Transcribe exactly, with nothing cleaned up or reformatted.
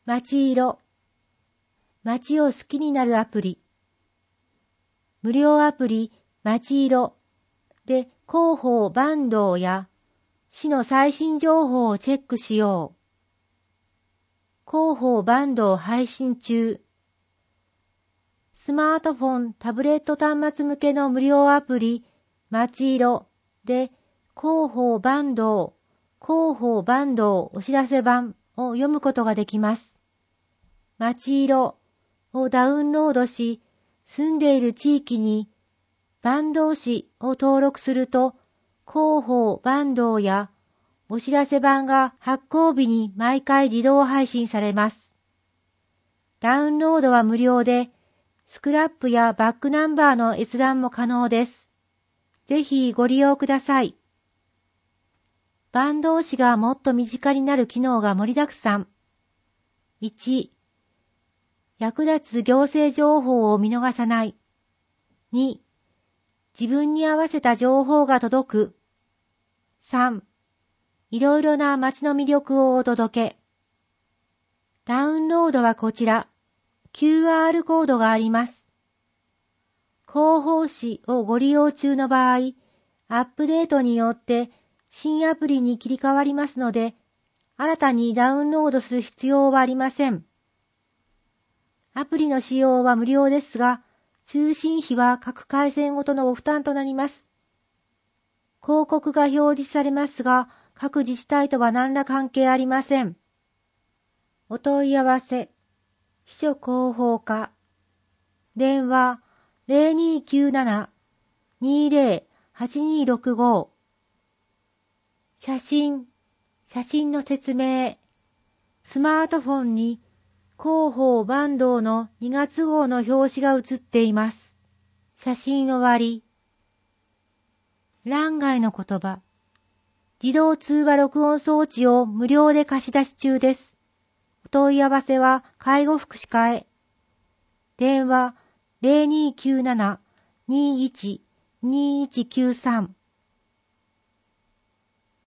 街色。街を好きになるアプリ。無料アプリ街色で広報坂東や市の最新情報をチェックしよう。広報坂東配信中。スマートフォン、タブレット端末向けの無料アプリ街色で広報坂東、広報坂東お知らせ版を読むことができます。街色をダウンロードし、住んでいる地域に坂東市を登録すると、広報坂東やお知らせ版が発行日に毎回自動配信されます。ダウンロードは無料で、スクラップやバックナンバーの閲覧も可能です。ぜひご利用ください。坂東市がもっと身近になる機能が盛りだくさん。いち、役立つ行政情報を見逃さない。に、自分に合わせた情報が届く。さん、いろいろな街の魅力をお届け。ダウンロードはこちら。キューアール コードがあります。広報誌をご利用中の場合、アップデートによって新アプリに切り替わりますので、新たにダウンロードする必要はありません。アプリの使用は無料ですが、通信費は各回線ごとのご負担となります。広告が表示されますが、各自治体とは何ら関係ありません。お問い合わせ、秘書広報課、電話 ゼロにーきゅうなな にーゼロ はちにーろくご、写真、写真の説明、スマートフォンに広報坂東のにがつ号の表紙が写っています。写真終わり。欄外の言葉。自動通話録音装置を無料で貸し出し中です。お問い合わせは介護福祉課へ。電話 ゼロにーきゅうなな にーいち にーいちきゅうさん